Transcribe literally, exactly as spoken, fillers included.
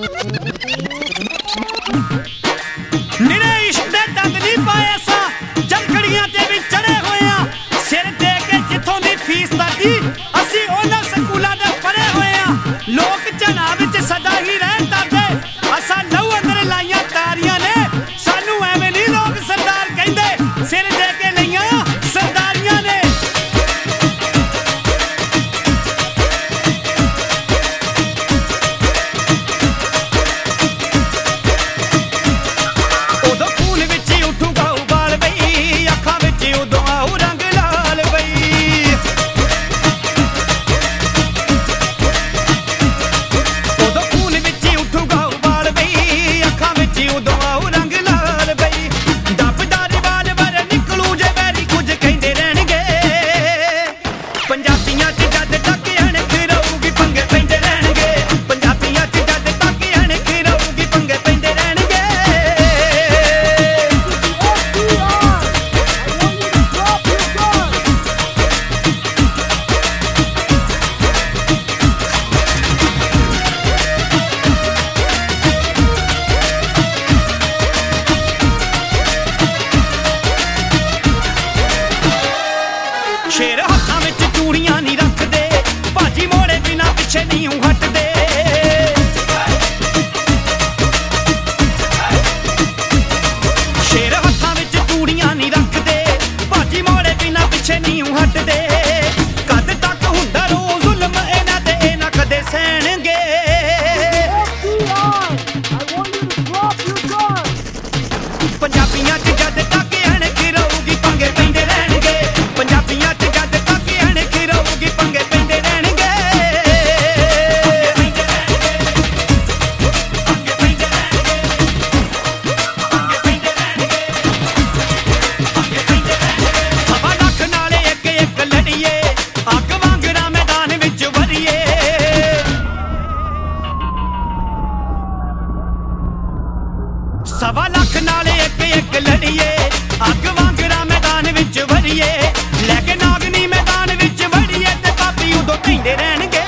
निरे इश्क दे डंग नी पाए सा जलखड़ियां ते भी चढ़े होए आ सिर दे के जिथों दी फीस तादी असी उन्हां स्कूलां दे पढ़े होए आ लोक झना विच सदा ही रहन तादे असा लहू अंदर लाइयां तारियां ने सानू एवें नहीं लोग सरदार कहंदे सिर दे के लईयां सरदारियां ने शेर हाथां विच चूड़ियां नहीं रखदे भाजी मोड़े बिना पिछे नहीं हटदे शेर हाथां विच चूड़ियां नहीं रखदे भाजी मोड़े बिना पिछे नहीं हटदे कद तक हुंदा रो जुल्म इन्हां ते इन्हां कदे सहणगे पंजाबियां च जद तक अणख रहूगी पंगे पैंदे रहणगे पंजाबियां च जद तक अणख रहूगी पंगे पैंदे रहणगे सवा लख नाले इक इक लड़िए अग वांगरा मैदान विच वरिए सवा लख नाले इक इक लड़िए अग वांगरा मैदान विच वरिए लैके नागनी मैदान विच वड़िए ते पापी उदों कहंदे रहणगे